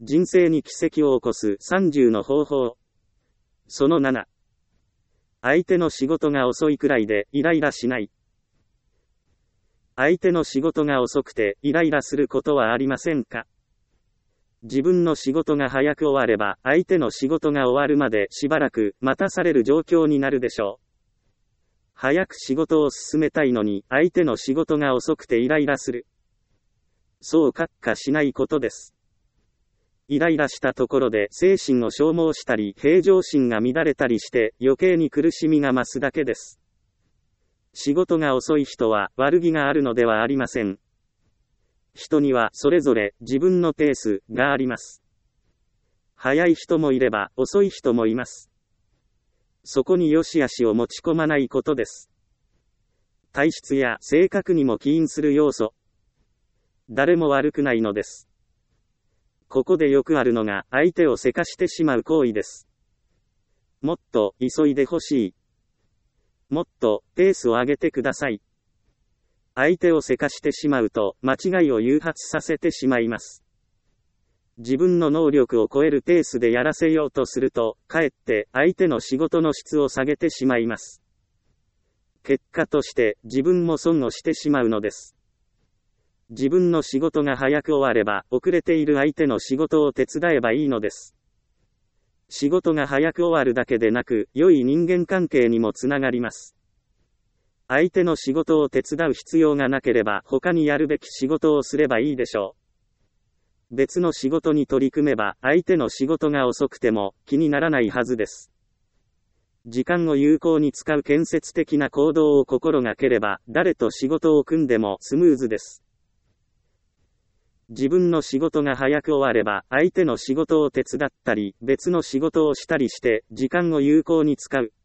人生に奇跡を起こす30の方法。その7。相手の仕事が遅いくらいでイライラしない。相手の仕事が遅くてイライラすることはありませんか？自分の仕事が早く終われば相手の仕事が終わるまでしばらく待たされる状況になるでしょう。早く仕事を進めたいのに相手の仕事が遅くてイライラする。そう閣下しないことです。イライラしたところで精神を消耗したり平常心が乱れたりして余計に苦しみが増すだけです。仕事が遅い人は悪気があるのではありません。人にはそれぞれ自分のペースがあります。早い人もいれば遅い人もいます。そこに良し悪しを持ち込まないことです。体質や性格にも起因する要素。誰も悪くないのです。ここでよくあるのが相手をせかしてしまう行為です。もっと急いでほしい。もっとペースを上げてください。相手をせかしてしまうと間違いを誘発させてしまいます。自分の能力を超えるペースでやらせようとすると、かえって相手の仕事の質を下げてしまいます。結果として自分も損をしてしまうのです。自分の仕事が早く終われば遅れている相手の仕事を手伝えばいいのです。仕事が早く終わるだけでなく、良い人間関係にもつながります。相手の仕事を手伝う必要がなければ他にやるべき仕事をすればいいでしょう。別の仕事に取り組めば相手の仕事が遅くても気にならないはずです。時間を有効に使う建設的な行動を心がければ誰と仕事を組んでもスムーズです。自分の仕事が早く終われば相手の仕事を手伝ったり別の仕事をしたりして時間を有効に使う。